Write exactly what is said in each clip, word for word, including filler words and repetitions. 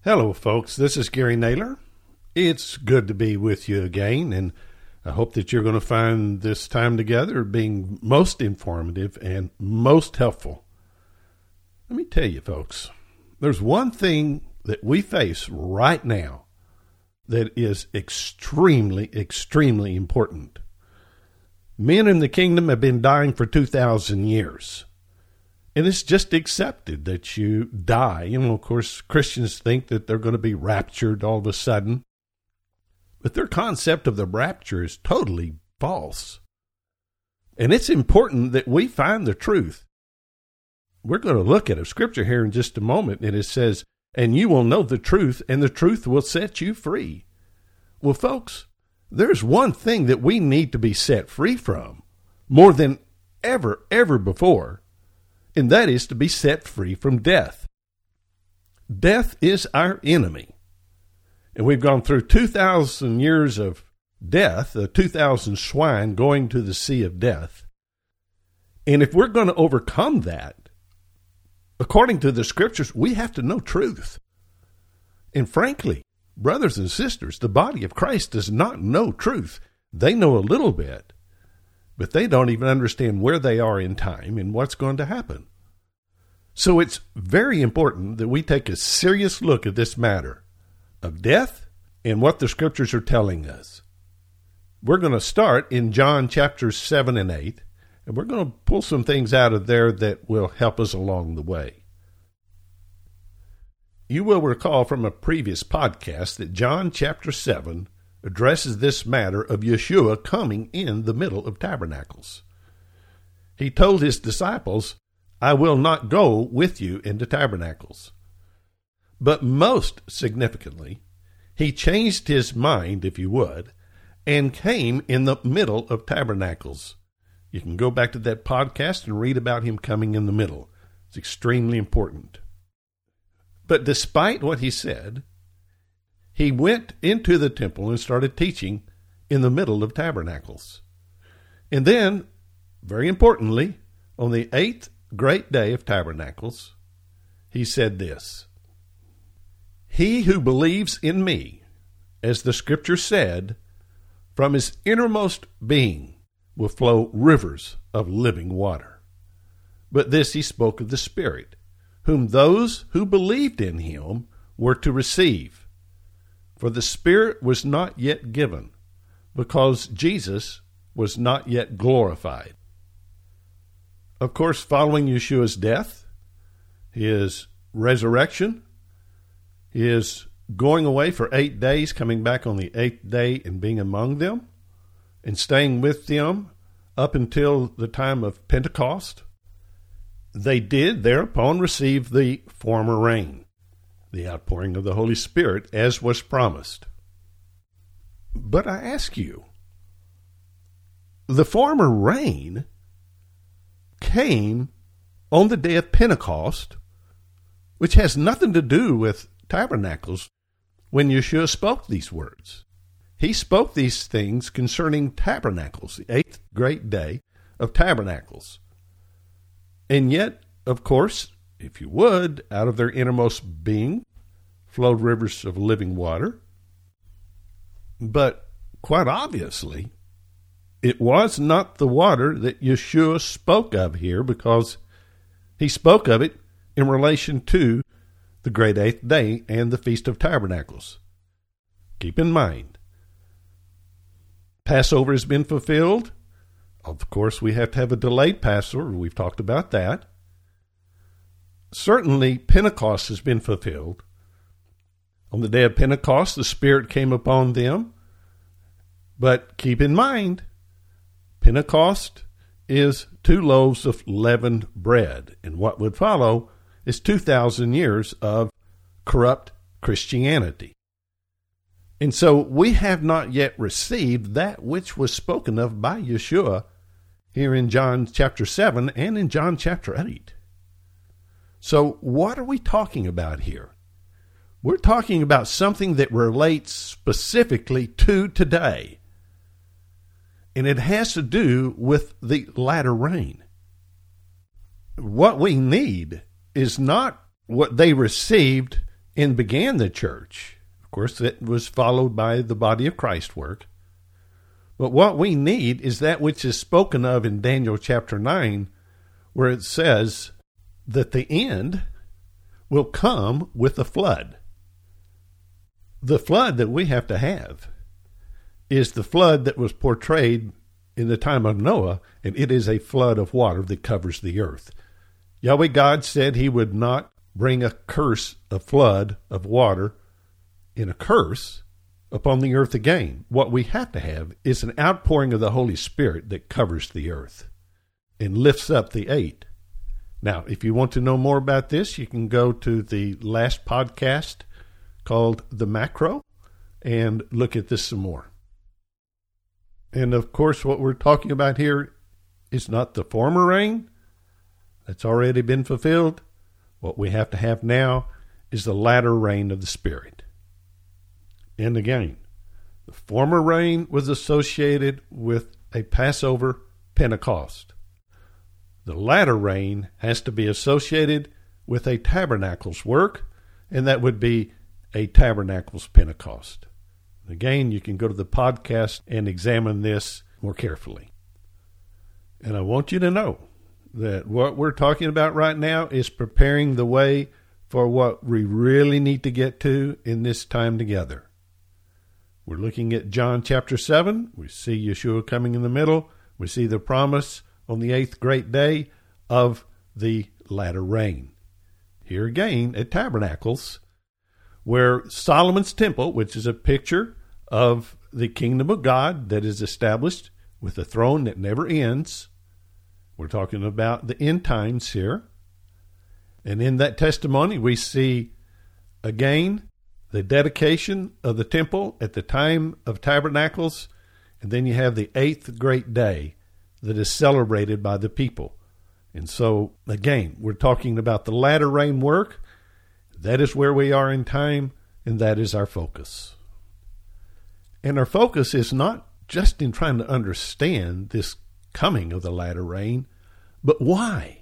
Hello, folks. This is Gary Naylor. It's good to be with you again, and I hope that you're going to find this time together being most informative and most helpful. Let me tell you, folks, there's one thing that we face right now that is extremely, extremely important. Men in the kingdom have been dying for two thousand years. And it's just accepted that you die. You know, of course, Christians think that they're going to be raptured all of a sudden. But their concept of the rapture is totally false. And it's important that we find the truth. We're going to look at a scripture here in just a moment, and it says, and you will know the truth, and the truth will set you free. Well, folks, there's one thing that we need to be set free from more than ever, ever before. And that is to be set free from death. Death is our enemy. And we've gone through two thousand years of death, uh, two thousand swine going to the sea of death. And if we're going to overcome that, according to the scriptures, we have to know truth. And frankly, brothers and sisters, the body of Christ does not know truth. They know a little bit, but they don't even understand where they are in time and what's going to happen. So it's very important that we take a serious look at this matter of death and what the scriptures are telling us. We're going to start in John chapters seven and eight, and we're going to pull some things out of there that will help us along the way. You will recall from a previous podcast that John chapter seven addresses this matter of Yeshua coming in the middle of tabernacles. He told his disciples, I will not go with you into tabernacles. But most significantly, he changed his mind, if you would, and came in the middle of tabernacles. You can go back to that podcast and read about him coming in the middle. It's extremely important. But despite what he said, he went into the temple and started teaching in the middle of tabernacles. And then, very importantly, on the eighth great day of tabernacles, he said this, He who believes in me, as the scripture said, from his innermost being will flow rivers of living water. But this he spoke of the Spirit, whom those who believed in him were to receive. For the Spirit was not yet given, because Jesus was not yet glorified. Of course, following Yeshua's death, his resurrection, his going away for eight days, coming back on the eighth day and being among them, and staying with them up until the time of Pentecost, they did thereupon receive the former rain, the outpouring of the Holy Spirit, as was promised. But I ask you, the former rain came on the day of Pentecost, which has nothing to do with tabernacles when Yeshua spoke these words. He spoke these things concerning tabernacles, the eighth great day of tabernacles. And yet, of course, if you would, out of their innermost being flowed rivers of living water. But quite obviously, it was not the water that Yeshua spoke of here, because he spoke of it in relation to the great eighth day and the Feast of Tabernacles. Keep in mind, Passover has been fulfilled. Of course, we have to have a delayed Passover. We've talked about that. Certainly, Pentecost has been fulfilled. On the day of Pentecost, the Spirit came upon them. But keep in mind, Pentecost is two loaves of leavened bread, and what would follow is two thousand years of corrupt Christianity. And so we have not yet received that which was spoken of by Yeshua here in John chapter seven and in John chapter eight. So what are we talking about here? We're talking about something that relates specifically to today. And it has to do with the latter rain. What we need is not what they received and began the church. Of course, that was followed by the body of Christ work. But what we need is that which is spoken of in Daniel chapter nine, where it says that the end will come with a flood. The flood that we have to have is the flood that was portrayed in the time of Noah, and it is a flood of water that covers the earth. Yahweh God said he would not bring a curse, a flood of water in a curse upon the earth again. What we have to have is an outpouring of the Holy Spirit that covers the earth and lifts up the eight. Now, if you want to know more about this, you can go to the last podcast called The Macro and look at this some more. And of course, what we're talking about here is not the former rain. That's already been fulfilled. What we have to have now is the latter rain of the Spirit. And again, the former rain was associated with a Passover Pentecost. The latter rain has to be associated with a tabernacle's work, and that would be a tabernacle's Pentecost. Again, you can go to the podcast and examine this more carefully. And I want you to know that what we're talking about right now is preparing the way for what we really need to get to in this time together. We're looking at John chapter seven. We see Yeshua coming in the middle. We see the promise on the eighth great day of the latter rain. Here again at Tabernacles, where Solomon's temple, which is a picture of the kingdom of God that is established with a throne that never ends. We're talking about the end times here. And in that testimony, we see again the dedication of the temple at the time of Tabernacles. And then you have the eighth great day that is celebrated by the people. And so, again, we're talking about the latter rain work. That is where we are in time, and that is our focus. And our focus is not just in trying to understand this coming of the latter rain, but why?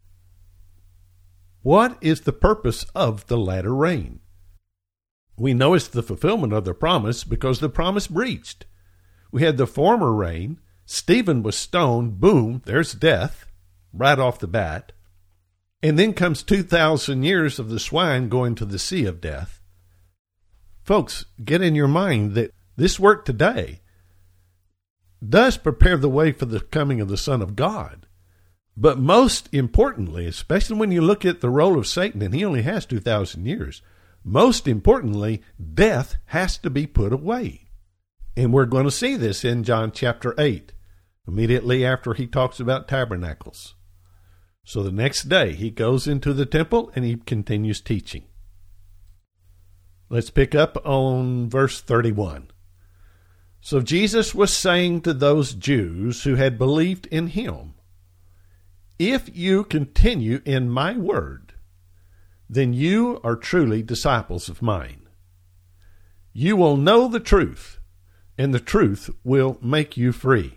What is the purpose of the latter rain? We know it's the fulfillment of the promise because the promise breached. We had the former rain. Stephen was stoned. Boom, there's death right off the bat. And then comes two thousand years of the swine going to the sea of death. Folks, get in your mind that this work today does prepare the way for the coming of the Son of God. But most importantly, especially when you look at the role of Satan, and he only has two thousand years, most importantly, death has to be put away. And we're going to see this in John chapter eight, immediately after he talks about tabernacles. So the next day, he goes into the temple and he continues teaching. Let's pick up on verse thirty-one. So Jesus was saying to those Jews who had believed in him, "If you continue in my word, then you are truly disciples of mine. You will know the truth, and the truth will make you free."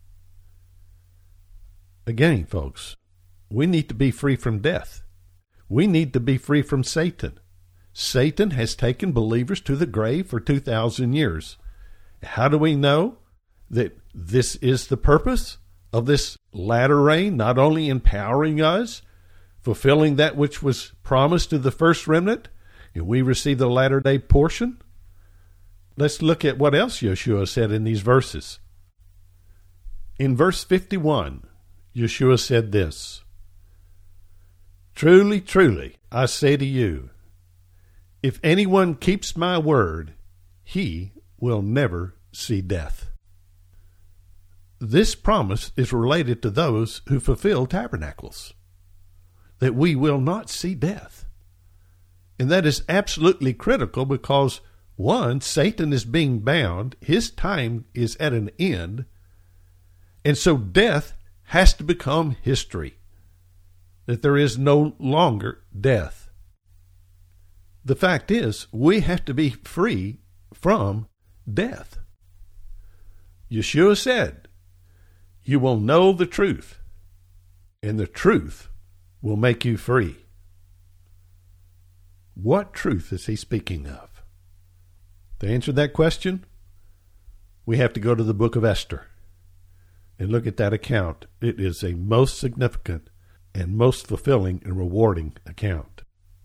Again, folks, we need to be free from death. We need to be free from Satan. Satan has taken believers to the grave for two thousand years. How do we know that this is the purpose of this latter rain, not only empowering us, fulfilling that which was promised to the first remnant, and we receive the latter day portion? Let's look at what else Yeshua said in these verses. In verse fifty-one, Yeshua said this, "Truly, truly, I say to you, if anyone keeps my word, he will never see death." This promise is related to those who fulfill tabernacles, that we will not see death. And that is absolutely critical because, one, Satan is being bound, his time is at an end, and so death has to become history, that there is no longer death. The fact is, we have to be free from death. Yeshua said, "You will know the truth, and the truth will make you free." What truth is he speaking of? To answer that question, we have to go to the book of Esther and look at that account. It is a most significant and most fulfilling and rewarding account.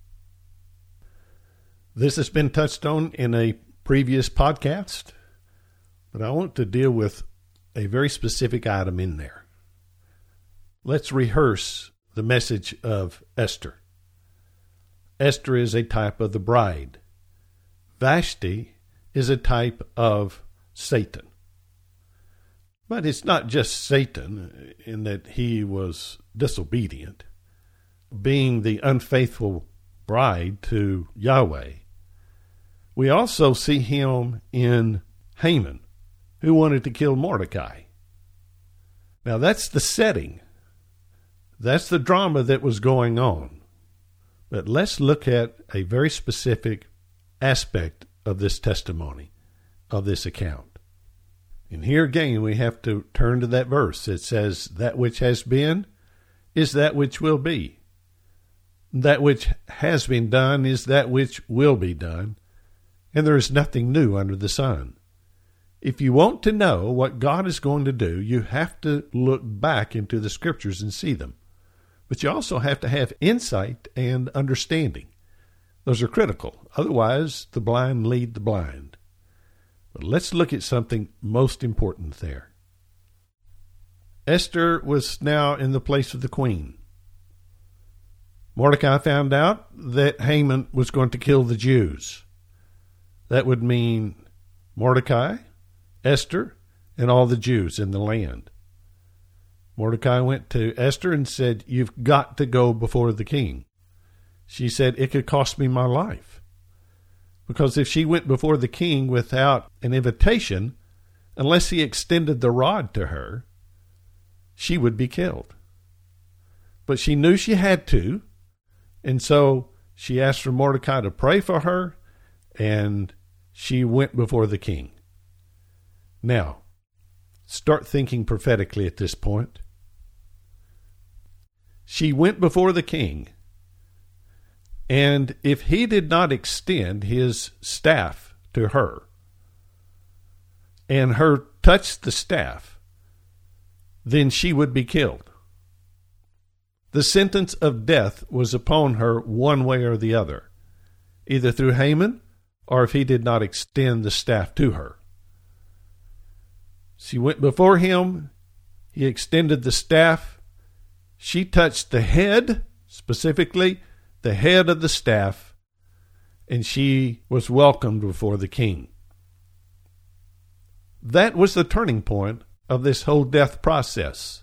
This has been touched on in a previous podcast, but I want to deal with a very specific item in there. Let's rehearse the message of Esther. Esther is a type of the bride. Vashti is a type of Satan. But it's not just Satan in that he was disobedient, being the unfaithful bride to Yahweh. We also see him in Haman, who wanted to kill Mordecai. Now that's the setting. That's the drama that was going on. But let's look at a very specific aspect of this testimony, of this account. And here again, we have to turn to that verse. It says, that which has been is that which will be. That which has been done is that which will be done. And there is nothing new under the sun. If you want to know what God is going to do, you have to look back into the scriptures and see them. But you also have to have insight and understanding. Those are critical. Otherwise, the blind lead the blind. But let's look at something most important there. Esther was now in the place of the queen. Mordecai found out that Haman was going to kill the Jews. That would mean Mordecai, Esther, and all the Jews in the land. Mordecai went to Esther and said, "You've got to go before the king." She said, "It could cost me my life." Because if she went before the king without an invitation, unless he extended the rod to her, she would be killed. But she knew she had to, and so she asked for Mordecai to pray for her, and she went before the king. Now, start thinking prophetically at this point. She went before the king, and if he did not extend his staff to her, and her touch the staff, then she would be killed. The sentence of death was upon her one way or the other, either through Haman or if he did not extend the staff to her. She went before him, he extended the staff, she touched the head, specifically the head of the staff, and she was welcomed before the king. That was the turning point of this whole death process.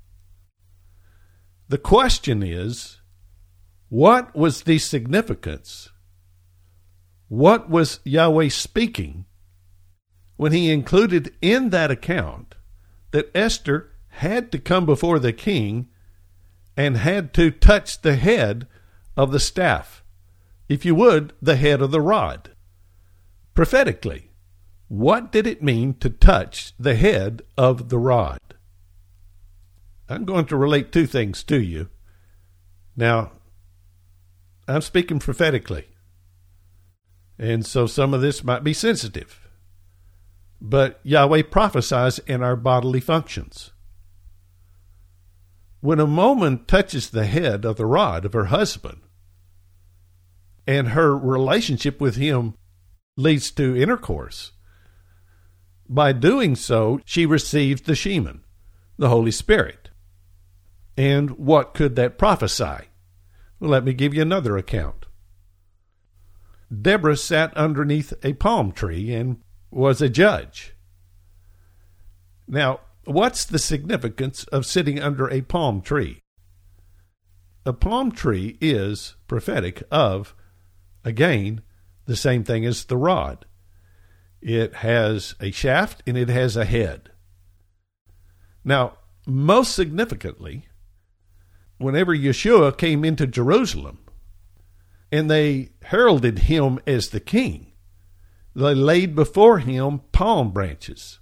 The question is, what was the significance? What was Yahweh speaking when he included in that account that Esther had to come before the king and had to touch the head of the staff, if you would, the head of the rod? Prophetically, what did it mean to touch the head of the rod? I'm going to relate two things to you. Now, I'm speaking prophetically, and so some of this might be sensitive, but Yahweh prophesies in our bodily functions. When a woman touches the head of the rod of her husband, and her relationship with him leads to intercourse, by doing so, she receives the Shemin, the Holy Spirit. And what could that prophesy? Well, let me give you another account. Deborah sat underneath a palm tree and was a judge. Now, what's the significance of sitting under a palm tree? A palm tree is prophetic of, again, the same thing as the rod. It has a shaft and it has a head. Now, most significantly, whenever Yeshua came into Jerusalem and they heralded him as the king, they laid before him palm branches.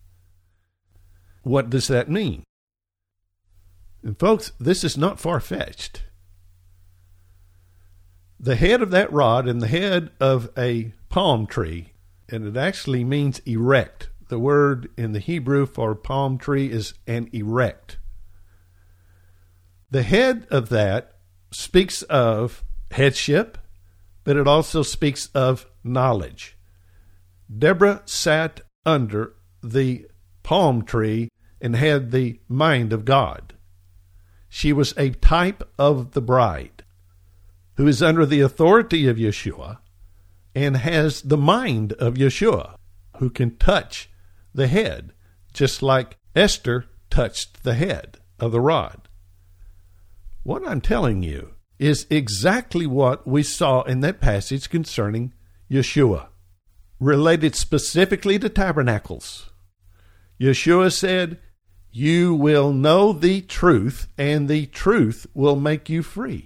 What does that mean? And folks, this is not far-fetched. The head of that rod and the head of a palm tree, and it actually means erect. The word in the Hebrew for palm tree is an erect. The head of that speaks of headship, but it also speaks of knowledge. Deborah sat under the palm tree and had the mind of God. She was a type of the bride who is under the authority of Yeshua and has the mind of Yeshua, who can touch the head, just like Esther touched the head of the rod. What I'm telling you is exactly what we saw in that passage concerning Yeshua, related specifically to tabernacles. Yeshua said, "You will know the truth, and the truth will make you free."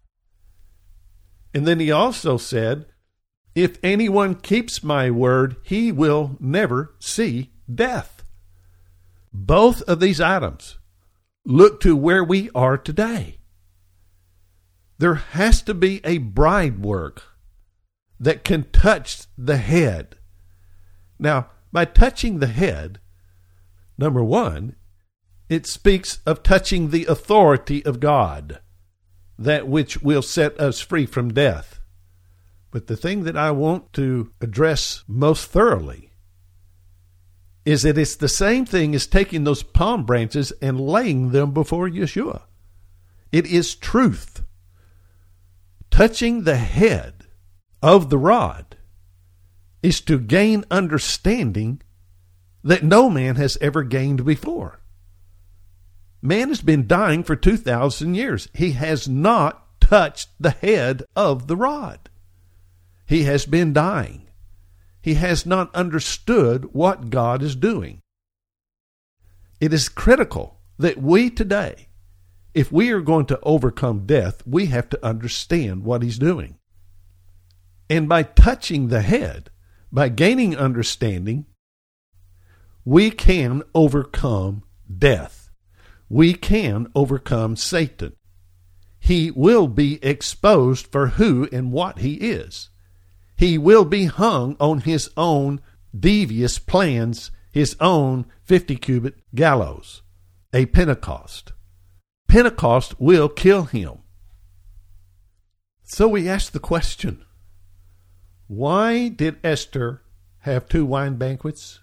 And then he also said, "If anyone keeps my word, he will never see death." Both of these items look to where we are today. There has to be a bride work that can touch the head. Now, by touching the head, number one, it speaks of touching the authority of God, that which will set us free from death. But the thing that I want to address most thoroughly is that it's the same thing as taking those palm branches and laying them before Yeshua. It is truth. Touching the head of the rod is to gain understanding that no man has ever gained before. Man has been dying for two thousand years. He has not touched the head of the rod. He has been dying. He has not understood what God is doing. It is critical that we today, if we are going to overcome death, we have to understand what he's doing. And by touching the head, by gaining understanding, we can overcome death. We can overcome Satan. He will be exposed for who and what he is. He will be hung on his own devious plans, his own fifty-cubit gallows, a Pentecost. Pentecost will kill him. So we ask the question, why did Esther have two wine banquets?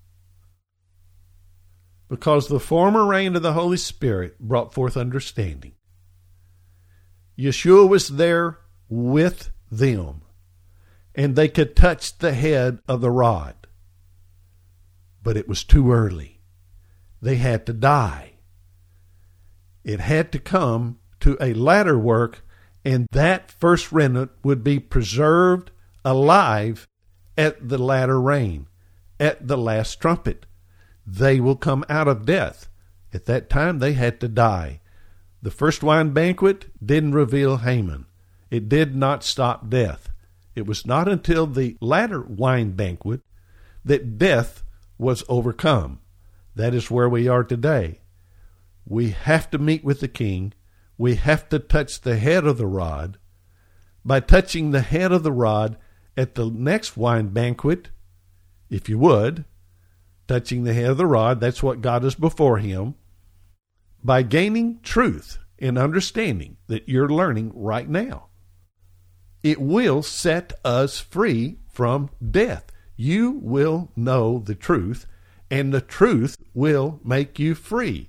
Because the former rain of the Holy Spirit brought forth understanding. Yeshua was there with them, and they could touch the head of the rod. But it was too early. They had to die. It had to come to a latter work, and that first remnant would be preserved alive at the latter rain, at the last trumpet. They will come out of death. At that time, they had to die. The first wine banquet didn't reveal Haman. It did not stop death. It was not until the latter wine banquet that death was overcome. That is where we are today. We have to meet with the king. We have to touch the head of the rod. By touching the head of the rod at the next wine banquet, if you would, touching the head of the rod, that's what got us before him. By gaining truth and understanding that you're learning right now, it will set us free from death. You will know the truth, and the truth will make you free.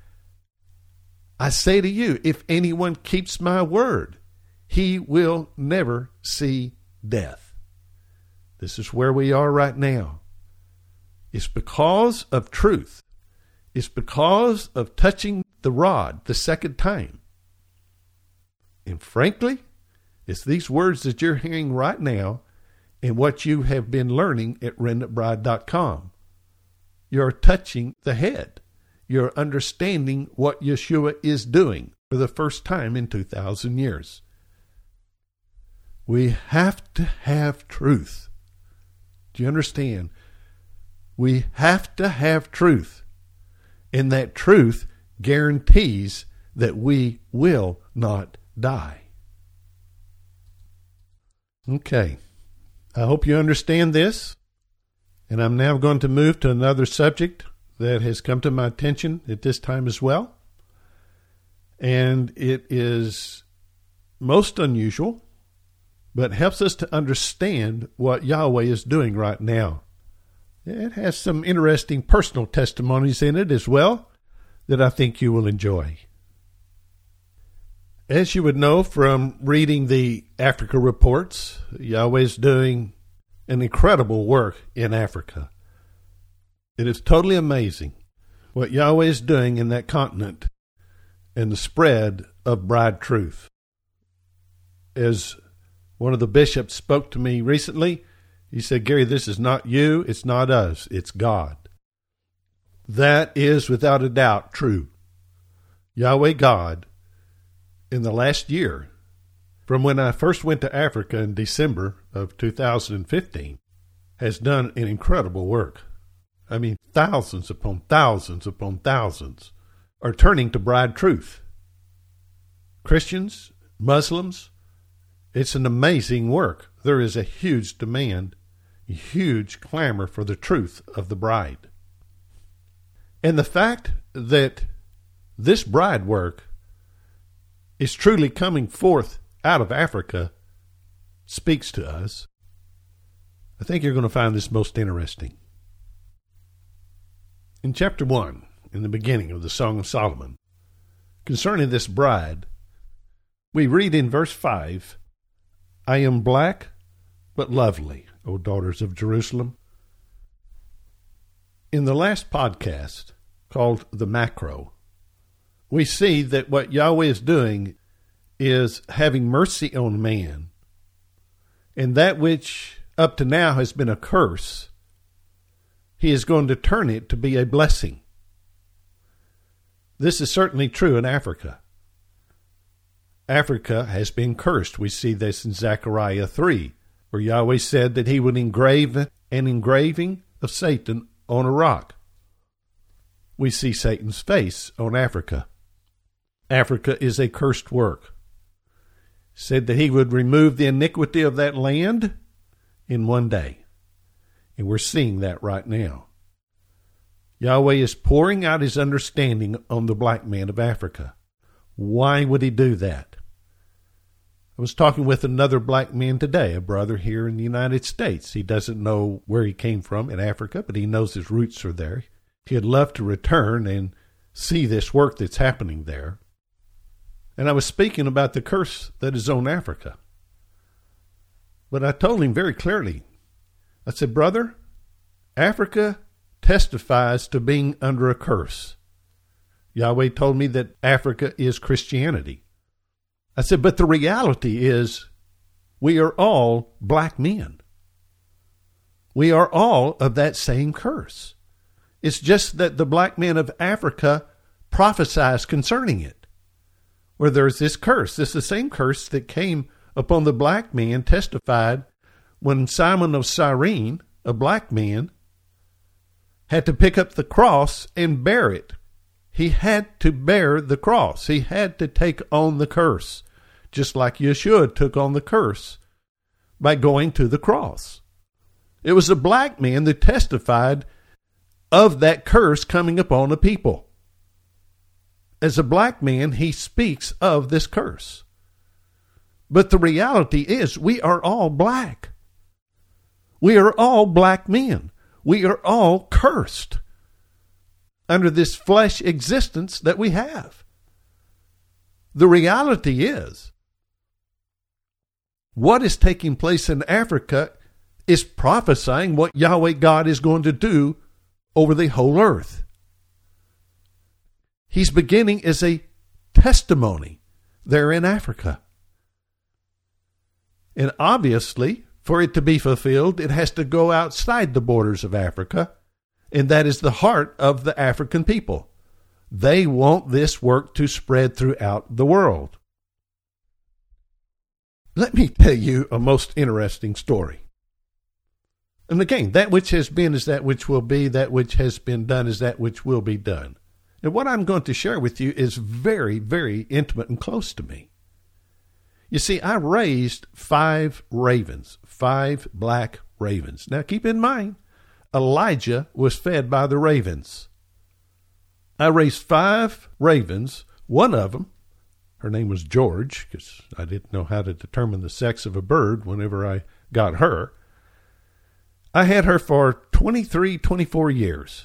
I say to you, if anyone keeps my word, he will never see death. This is where we are right now. It's because of truth. It's because of touching the rod the second time. And frankly, it's these words that you're hearing right now and what you have been learning at remnant bride dot com. You're touching the head. You're understanding what Yeshua is doing for the first time in two thousand years. We have to have truth. Do you understand? We have to have truth. And that truth guarantees that we will not die. Okay. I hope you understand this. And I'm now going to move to another subject that has come to my attention at this time as well. And it is most unusual, but helps us to understand what Yahweh is doing right now. It has some interesting personal testimonies in it as well that I think you will enjoy. As you would know from reading the Africa reports, Yahweh is doing an incredible work in Africa. It is totally amazing what Yahweh is doing in that continent and the spread of bride truth. As one of the bishops spoke to me recently, he said, Gary, this is not you, it's not us, it's God. That is without a doubt true. Yahweh God, in the last year, from when I first went to Africa in December of two thousand fifteen, has done an incredible work. I mean, thousands upon thousands upon thousands are turning to bride truth. Christians, Muslims, it's an amazing work. There is a huge demand, a huge clamor for the truth of the bride. And the fact that this bride work is truly coming forth out of Africa speaks to us. I think you're going to find this most interesting. In chapter one, in the beginning of the Song of Solomon, concerning this bride, we read in verse five, I am black but lovely, O daughters of Jerusalem. In the last podcast, called The Macro, we see that what Yahweh is doing is having mercy on man, and that which up to now has been a curse, he is going to turn it to be a blessing. This is certainly true in Africa. Africa has been cursed. We see this in Zechariah three, where Yahweh said that he would engrave an engraving of Satan on a rock. We see Satan's face on Africa. Africa is a cursed work. Said that he would remove the iniquity of that land in one day. And we're seeing that right now. Yahweh is pouring out his understanding on the black man of Africa. Why would he do that? I was talking with another black man today, a brother here in the United States. He doesn't know where he came from in Africa, but he knows his roots are there. He'd love to return and see this work that's happening there. And I was speaking about the curse that is on Africa. But I told him very clearly, I said, brother, Africa testifies to being under a curse. Yahweh told me that Africa is Christianity. I said, but the reality is we are all black men. We are all of that same curse. It's just that the black men of Africa prophesies concerning it. Where there's this curse. This is the same curse that came upon the black man, testified when Simon of Cyrene, a black man, had to pick up the cross and bear it. He had to bear the cross. He had to take on the curse, just like Yeshua took on the curse by going to the cross. It was a black man that testified of that curse coming upon the people. As a black man, he speaks of this curse. But the reality is we are all black. We are all black men. We are all cursed under this flesh existence that we have. The reality is what is taking place in Africa is prophesying what Yahweh God is going to do over the whole earth. He's beginning as a testimony there in Africa. And obviously, for it to be fulfilled, it has to go outside the borders of Africa, and that is the heart of the African people. They want this work to spread throughout the world. Let me tell you a most interesting story. And again, that which has been is that which will be, that which has been done is that which will be done. And what I'm going to share with you is very, very intimate and close to me. You see, I raised five ravens, five black ravens. Now keep in mind, Elijah was fed by the ravens. I raised five ravens. One of them, her name was George, because I didn't know how to determine the sex of a bird whenever I got her. I had her for twenty-three, twenty-four years.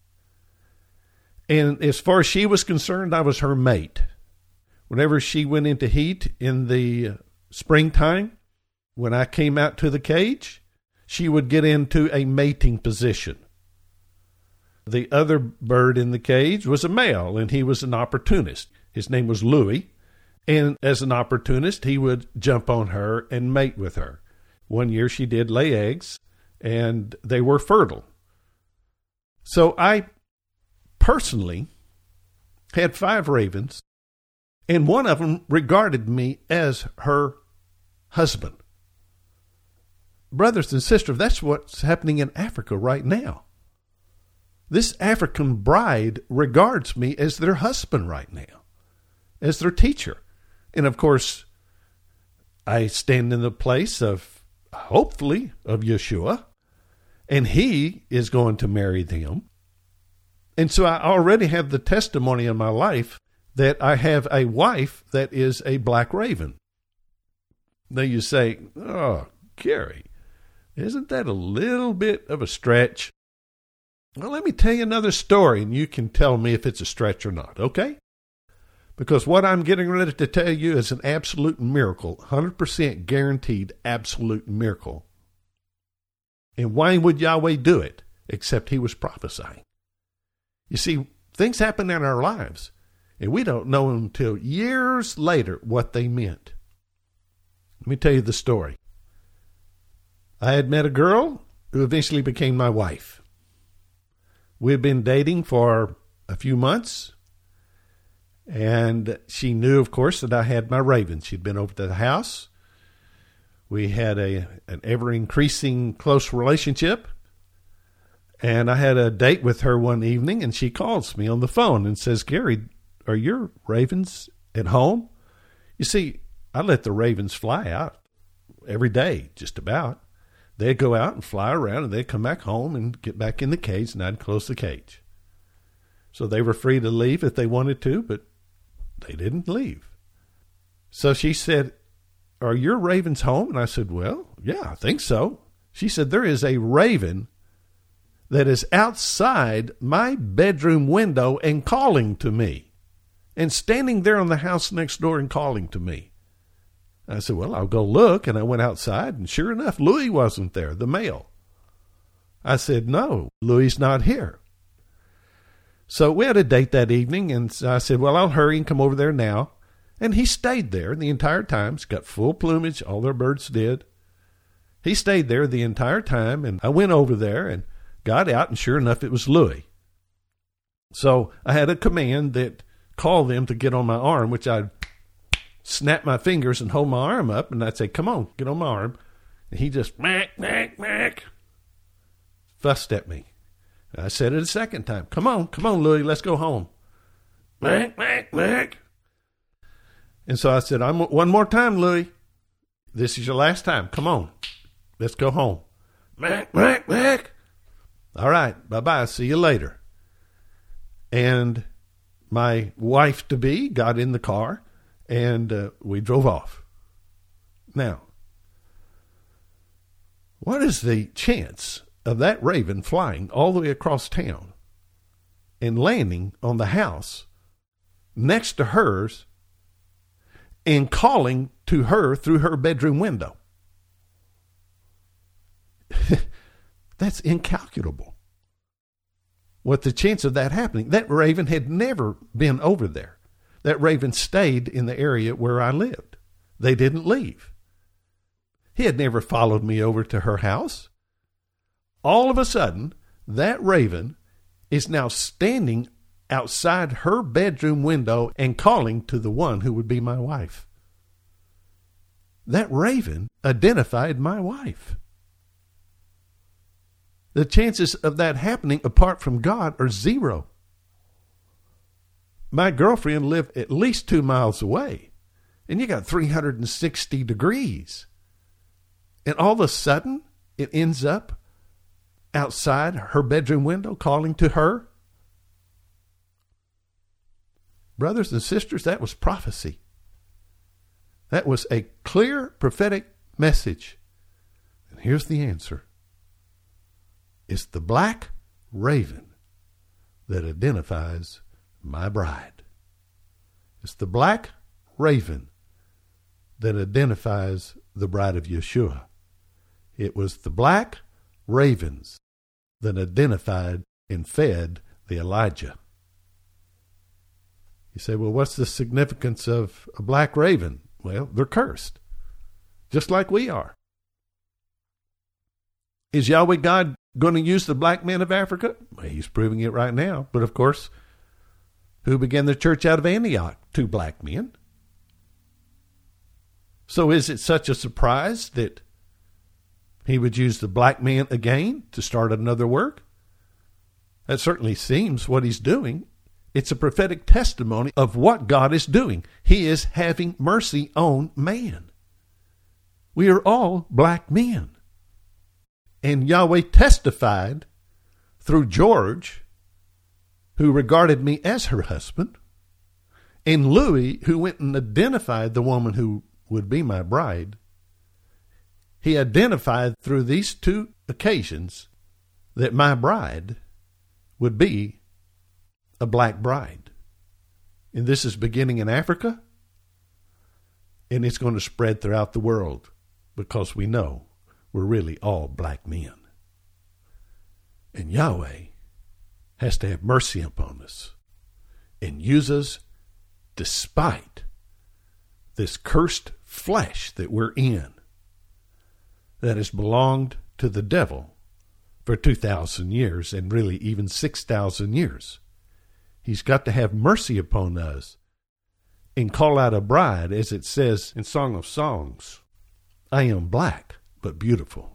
And as far as she was concerned, I was her mate. Whenever she went into heat in the springtime, when I came out to the cage, she would get into a mating position. The other bird in the cage was a male, and he was an opportunist. His name was Louis, and as an opportunist, he would jump on her and mate with her. One year she did lay eggs, and they were fertile. So I personally had five ravens, and one of them regarded me as her husband. Brothers and sisters, that's what's happening in Africa right now. This African bride regards me as their husband right now, as their teacher. And of course, I stand in the place of, hopefully, of Yeshua, and he is going to marry them. And so I already have the testimony in my life that I have a wife that is a black raven. Now you say, oh, Gary, isn't that a little bit of a stretch? Well, let me tell you another story, and you can tell me if it's a stretch or not, okay? Because what I'm getting ready to tell you is an absolute miracle, one hundred percent guaranteed absolute miracle. And why would Yahweh do it, except he was prophesying? You see, things happen in our lives, and we don't know until years later what they meant. Let me tell you the story. I had met a girl who eventually became my wife. We had been dating for a few months, and she knew, of course, that I had my ravens. She'd been over to the house. We had a an ever-increasing close relationship, and I had a date with her one evening, and she calls me on the phone and says, Gary, are your ravens at home? You see, I let the ravens fly out every day, just about. They'd go out and fly around, and they'd come back home and get back in the cage, and I'd close the cage. So they were free to leave if they wanted to, but they didn't leave. So she said, are your ravens home? And I said, well, yeah, I think so. She said, there is a raven that is outside my bedroom window and calling to me, and standing there on the house next door and calling to me. I said, well, I'll go look. And I went outside, and sure enough, Louis wasn't there, the male. I said, no, Louis not here. So we had a date that evening, and I said, well, I'll hurry and come over there now. And he stayed there the entire time. He's got full plumage, all their birds did. He stayed there the entire time, and I went over there and got out, and sure enough, it was Louis. So I had a command that called them to get on my arm, which I'd snap my fingers and hold my arm up, and I'd say, come on, get on my arm. And he just, mack, mack, mack, fussed at me. And I said it a second time. Come on, come on, Louis, let's go home. Mack, mack, mack. And so I said, I'm, one more time, Louis. This is your last time. Come on, let's go home. Mack, mack, mack. All right, bye-bye, see you later. And my wife-to-be got in the car, and uh, we drove off. Now, what is the chance of that raven flying all the way across town and landing on the house next to hers and calling to her through her bedroom window? That's incalculable. What the chance of that happening? That raven had never been over there. That raven stayed in the area where I lived. They didn't leave. He had never followed me over to her house. All of a sudden, that raven is now standing outside her bedroom window and calling to the one who would be my wife. That raven identified my wife. The chances of that happening apart from God are zero. My girlfriend lived at least two miles away, and you got three hundred sixty degrees. And all of a sudden, it ends up outside her bedroom window calling to her. Brothers and sisters, that was prophecy. That was a clear prophetic message. And here's the answer. It's the black raven that identifies my bride. It's the black raven that identifies the bride of Yeshua. It was the black ravens that identified and fed the Elijah. You say, well, what's the significance of a black raven? Well, they're cursed, just like we are. Is Yahweh God going to use the black men of Africa? Well, he's proving it right now. But of course, who began the church out of Antioch? Two black men. So is it such a surprise that he would use the black man again to start another work? That certainly seems what he's doing. It's a prophetic testimony of what God is doing. He is having mercy on man. We are all black men. And Yahweh testified through George, who regarded me as her husband, and Louis, who went and identified the woman who would be my bride. He identified through these two occasions that my bride would be a black bride. And this is beginning in Africa, and it's going to spread throughout the world because we know we're really all black men. And Yahweh has to have mercy upon us and use us despite this cursed flesh that we're in that has belonged to the devil for two thousand years and really even six thousand years. He's got to have mercy upon us and call out a bride, as it says in Song of Songs, I am black, but beautiful.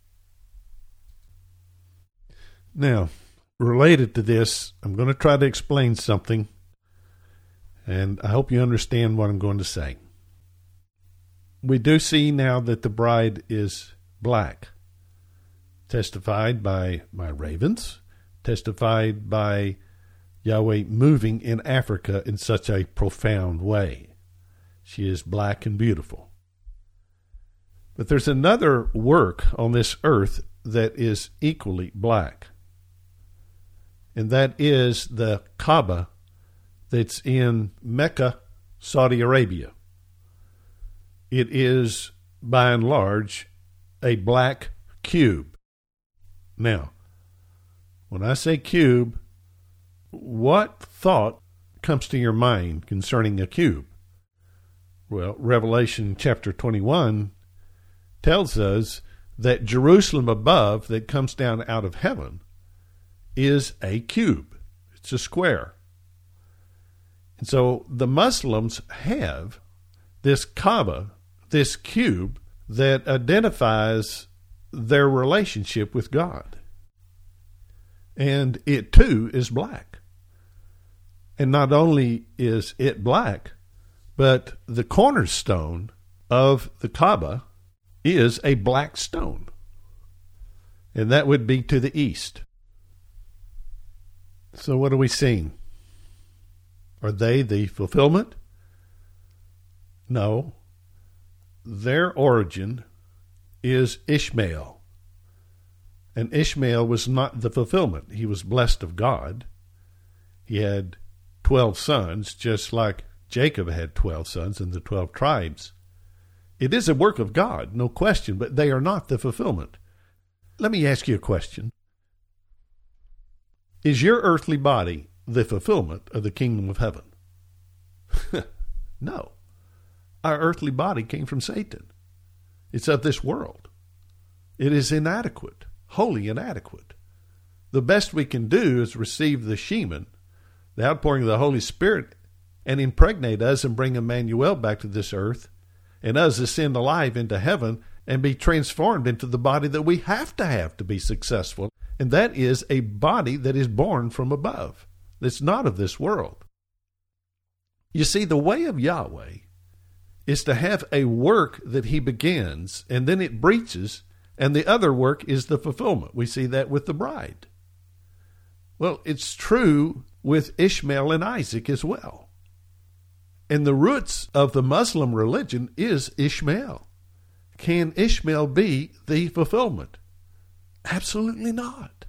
Now, related to this, I'm going to try to explain something, and I hope you understand what I'm going to say. We do see now that the bride is black, testified by my ravens, testified by Yahweh moving in Africa in such a profound way. She is black and beautiful. But there's another work on this earth that is equally black. And that is the Kaaba that's in Mecca, Saudi Arabia. It is, by and large, a black cube. Now, when I say cube, what thought comes to your mind concerning a cube? Well, Revelation chapter twenty-one tells us that Jerusalem above that comes down out of heaven is a cube. It's a square. And so the Muslims have this Kaaba, this cube, that identifies their relationship with God. And it too is black. And not only is it black, but the cornerstone of the Kaaba is a black stone. And that would be to the east. So what are we seeing? Are they the fulfillment? No. Their origin is Ishmael. And Ishmael was not the fulfillment. He was blessed of God. He had twelve sons, just like Jacob had twelve sons in the twelve tribes. It is a work of God, no question, but they are not the fulfillment. Let me ask you a question. Is your earthly body the fulfillment of the kingdom of heaven? No. Our earthly body came from Satan. It's of this world. It is inadequate, wholly inadequate. The best we can do is receive the Shemin, the outpouring of the Holy Spirit, and impregnate us and bring Emmanuel back to this earth, and us ascend alive into heaven and be transformed into the body that we have to have to be successful. And that is a body that is born from above, that's not of this world. You see, the way of Yahweh is to have a work that he begins, and then it breaches, and the other work is the fulfillment. We see that with the bride. Well, it's true with Ishmael and Isaac as well. And the roots of the Muslim religion is Ishmael. Can Ishmael be the fulfillment? Absolutely not.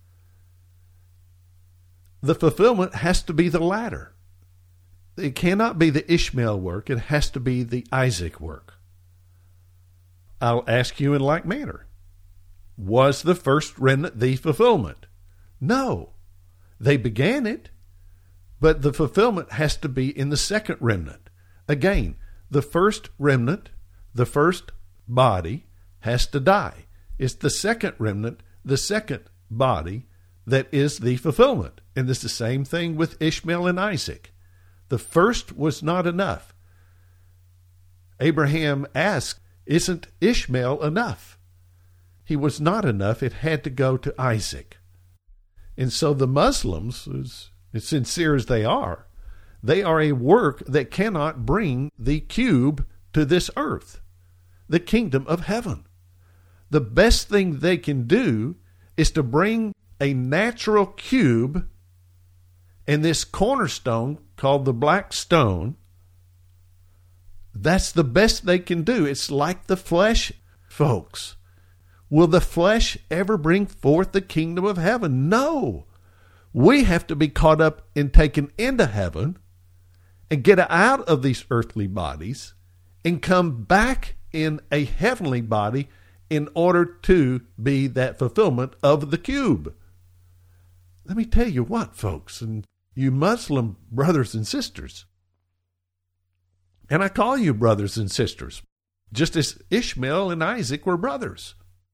The fulfillment has to be the latter. It cannot be the Ishmael work. It has to be the Isaac work. I'll ask you in like manner. Was the first remnant the fulfillment? No. They began it, but the fulfillment has to be in the second remnant. Again, the first remnant, the first body, has to die. It's the second remnant, the second body, that is the fulfillment. And it's the same thing with Ishmael and Isaac. The first was not enough. Abraham asked, isn't Ishmael enough? He was not enough. It had to go to Isaac. And so the Muslims, as, as sincere as they are, they are a work that cannot bring the cube to this earth, the kingdom of heaven. The best thing they can do is to bring a natural cube and this cornerstone called the black stone. That's the best they can do. It's like the flesh, folks. Will the flesh ever bring forth the kingdom of heaven? No. We have to be caught up and taken into heaven and get out of these earthly bodies and come back in a heavenly body in order to be that fulfillment of the cube. Let me tell you what, folks, and you Muslim brothers and sisters, and I call you brothers and sisters, just as Ishmael and Isaac were brothers.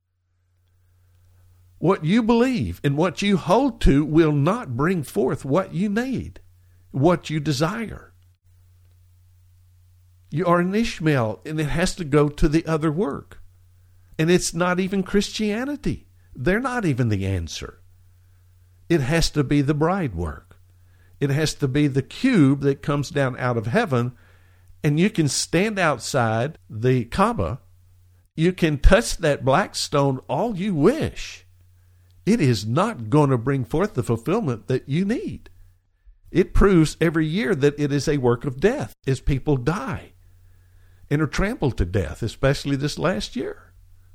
What you believe and what you hold to will not bring forth what you need, what you desire. You are an Ishmael, and it has to go to the other work. And it's not even Christianity. They're not even the answer. It has to be the bride work. It has to be the cube that comes down out of heaven, and you can stand outside the Kaaba. You can touch that black stone all you wish. It is not going to bring forth the fulfillment that you need. It proves every year that it is a work of death as people die and are trampled to death, especially this last year.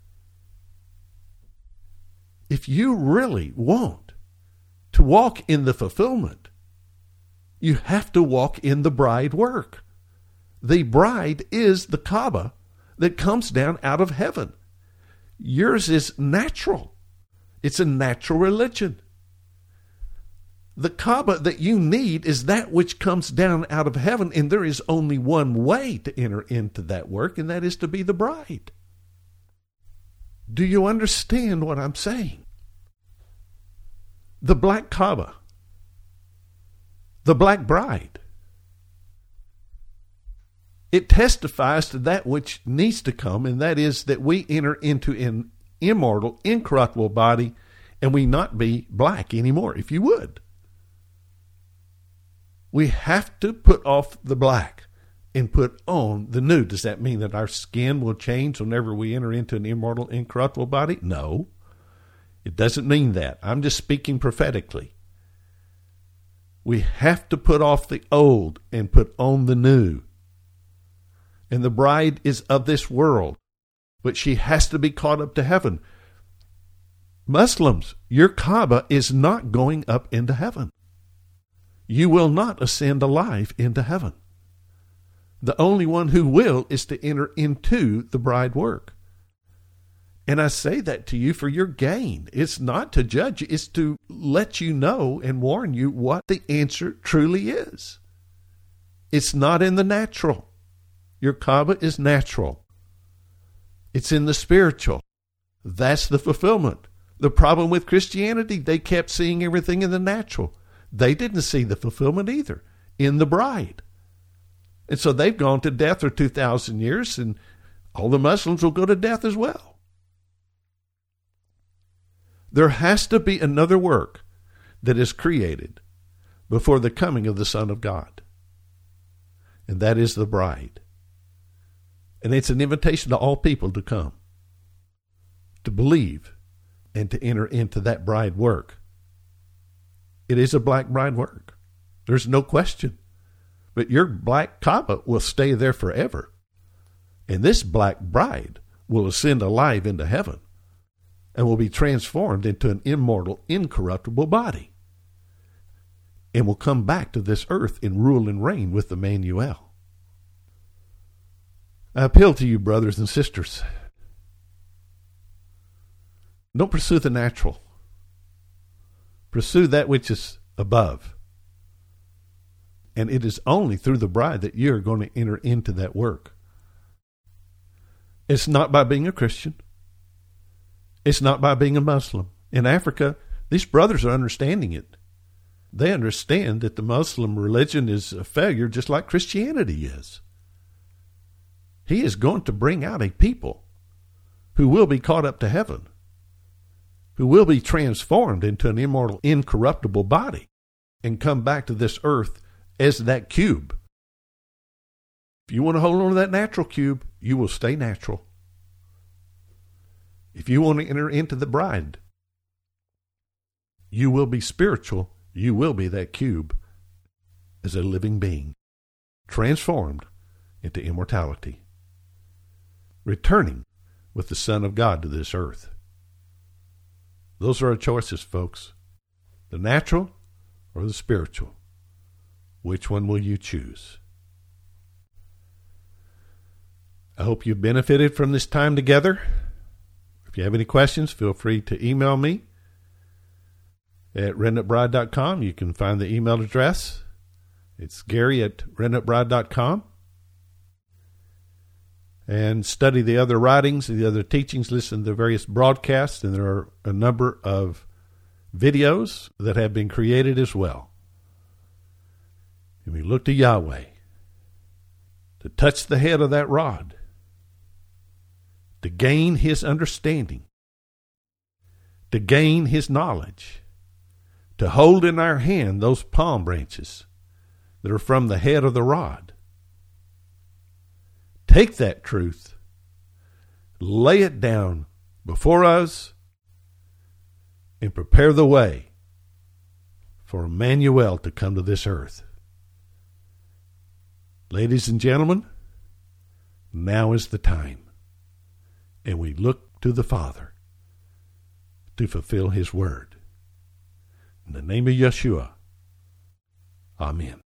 If you really want to walk in the fulfillment, you have to walk in the bride work. The bride is the Kaaba that comes down out of heaven. Yours is natural. It's a natural religion. The Kaaba that you need is that which comes down out of heaven, and there is only one way to enter into that work, and that is to be the bride. Do you understand what I'm saying? The black Kaaba, the black bride, it testifies to that which needs to come, and that is that we enter into an immortal, incorruptible body, and we not be black anymore, if you would. We have to put off the black and put on the new. Does that mean that our skin will change whenever we enter into an immortal, incorruptible body? No. It doesn't mean that. I'm just speaking prophetically. We have to put off the old and put on the new. And the bride is of this world, but she has to be caught up to heaven. Muslims, your Kaaba is not going up into heaven. You will not ascend alive into heaven. The only one who will is to enter into the bride work. And I say that to you for your gain. It's not to judge you. It's to let you know and warn you what the answer truly is. It's not in the natural. Your Kaaba is natural. It's in the spiritual. That's the fulfillment. The problem with Christianity, they kept seeing everything in the natural. They didn't see the fulfillment either in the bride. And so they've gone to death for two thousand years, and all the Muslims will go to death as well. There has to be another work that is created before the coming of the Son of God. And that is the bride. And it's an invitation to all people to come, to believe, and to enter into that bride work. It is a black bride work. There's no question. But your black Kaaba will stay there forever. And this black bride will ascend alive into heaven and will be transformed into an immortal, incorruptible body, and will come back to this earth and rule and reign with Emmanuel. I appeal to you, brothers and sisters. Don't pursue the natural. Pursue that which is above. And it is only through the bride that you're going to enter into that work. It's not by being a Christian. It's not by being a Muslim. In Africa, these brothers are understanding it. They understand that the Muslim religion is a failure just like Christianity is. He is going to bring out a people who will be caught up to heaven, who will be transformed into an immortal, incorruptible body and come back to this earth as that cube. If you want to hold on to that natural cube, you will stay natural. If you want to enter into the bride, you will be spiritual. You will be that cube as a living being, transformed into immortality, returning with the Son of God to this earth. Those are our choices, folks. The natural or the spiritual. Which one will you choose? I hope you benefited from this time together. If you have any questions, feel free to email me at remnant bride dot com. You can find the email address. It's Gary at remnant bride dot com. And study the other writings, the other teachings, listen to various broadcasts, and there are a number of videos that have been created as well. And we look to Yahweh to touch the head of that rod, to gain his understanding, to gain his knowledge, to hold in our hand those palm branches that are from the head of the rod. Take that truth, lay it down before us, and prepare the way for Emmanuel to come to this earth. Ladies and gentlemen, now is the time, and we look to the Father to fulfill his word. In the name of Yeshua, amen.